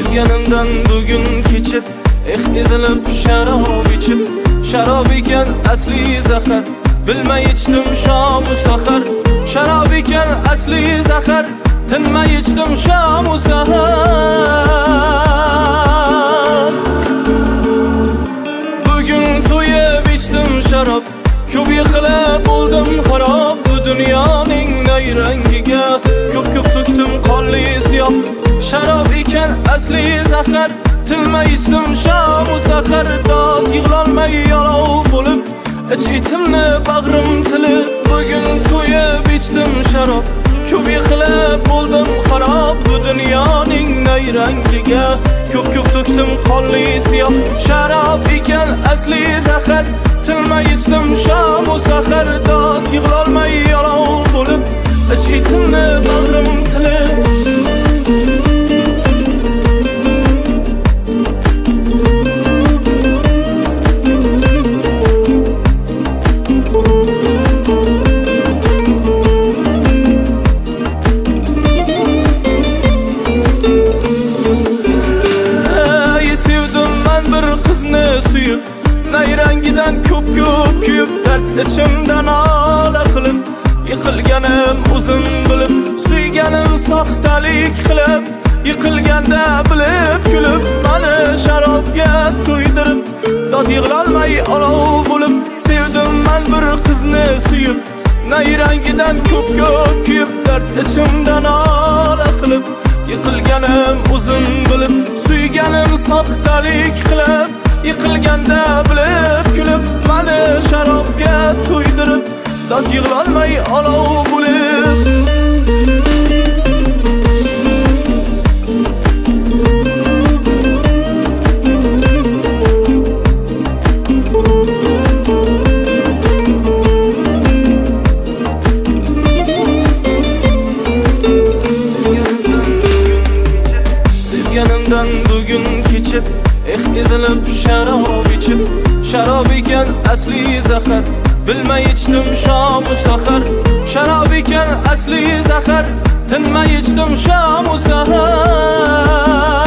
Sevganimdan bugun kechib ezilib sharob ichib, sharob ekan asli zahar, bilmay ichdim shom u sahar. Sharob ekan asli zahar, tinmay ichdim shom u sahar. Bugun to'yib ichdim sharob, ko'p yiqilib bo'ldim xarob. Bu dunyoning nayrangiga ko'p to'kdim qonli siyoh. Sharob ekan asli zahar, tinmay ichdim shom u sahar. Dod yig'lolmay yolov bo'lib, ich-itimni bag'rim tilib. Bugun to'yib ichdim sharob, ko'p yiqilib bo'ldim xarob. Bu dunyoning nayrangiga ko'p to'kdim qonli siyoh. Sharob ekan asli zahar, tinmay ichdim shom u sahar. Dod yig'lolmay yolov bo'lib, ich-itimni bag'rim tilib. Suyup, nayrangidan ko'p kuyib, dard ichimdan ola qilib, yiqilganim o'zim bilib, suyganim soxtalik qilib, yiqilganda bilib kulib, mani sharobga to'ydirib, dod yig'lolmay olov bo'lib. Sevdim men bir qizni suyib, nayrangidan ko'p kuyib, dard ichimdan ola qilib, yiqilganim o'zim bilib, suyganim soxtalik qilib, yiqilganda bilib kulib, mani sharobga to'ydirib, dod yig'lolmay olov bo'lib. Sevganimdan bugun kechib ezilib sharob ichib, sharob ekan asli zahar, bilmay ichdim shom u sahar. Sharob ekan asli zahar, tinmay ichdim shom u sahar.